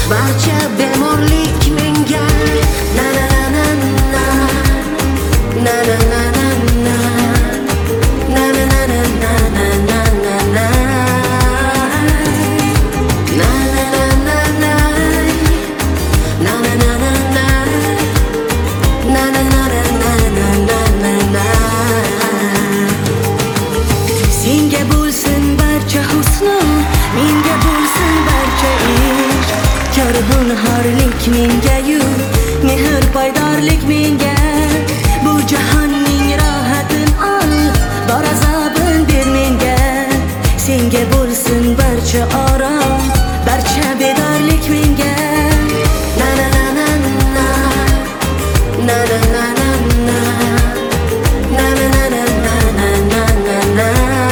barcha bemorlik menga. Na na na na na na na na na na na na na na na na na na senga bo'lsin barcha husn, menga bo'lsin barcha ish. Karhun harlik menga-yu, mehr paydorlik menga. Bu jahonning rohatin ol, bor azobin ber menga. Senga bo'lsin barcha orom, barcha bedorlik menga. Na na na na na na na na na na na na na na na na na na.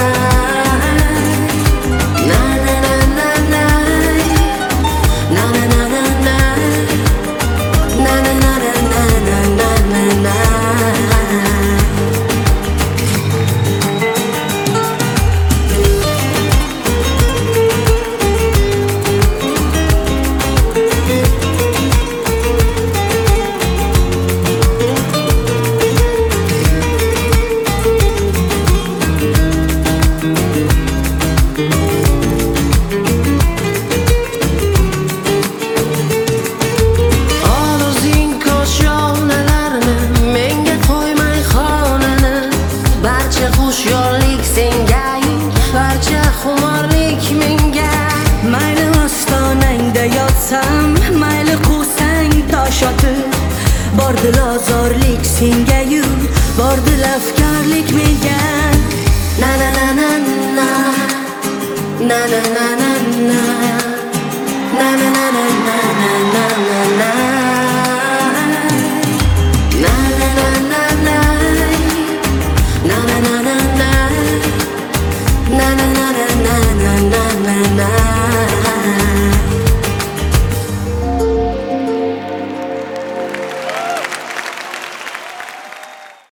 Mayli ostonangda yotsam, mayli quvsang tosh otib, bordil ozorlik senga-yu, bordil afkorlik menga. Na na na na na na na na na na na na na na na na.